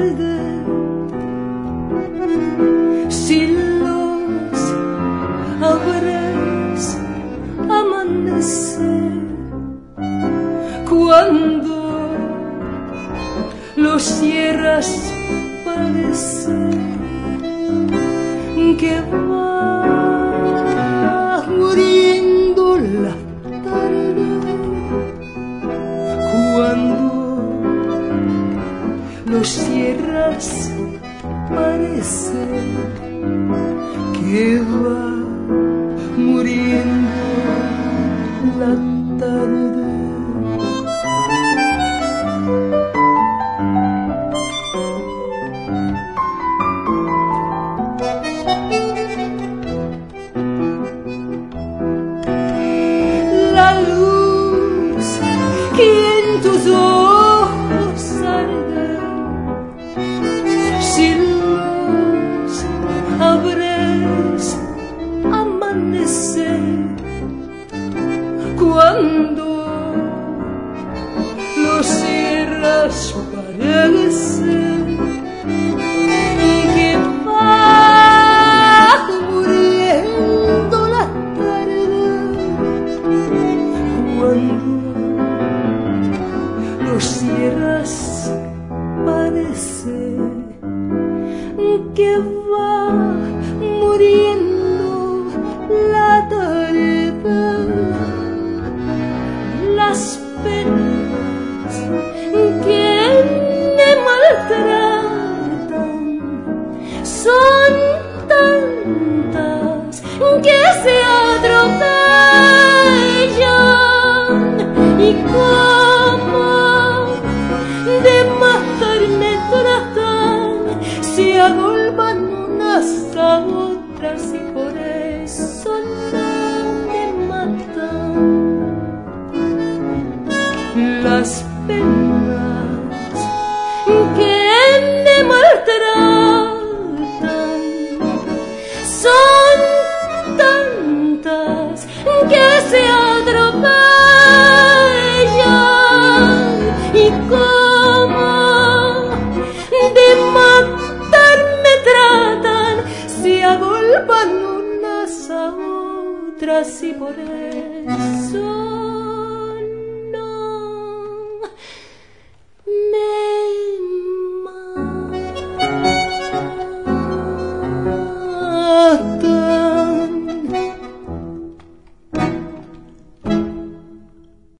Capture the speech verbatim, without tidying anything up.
tarde, si los abres amanecer, cuando los cierras parece que va muriendo la tarde, cuando los cierras parece que va muriendo la tarde. La luz que en tus ojos arde, si los abres amanecer, cuando los cierras parece que va muriendo la tarde, cuando los cierras parece que va muriendo la tarde. Las penas que me maltratan son tantas que se atropellan, y como de matarme tratan, se agolpan unas a otras y por eso no me matan. Las penas que me maltratan son tantas que se atropellan, y como de matarme tratan, se agolpan unas a otras y por eso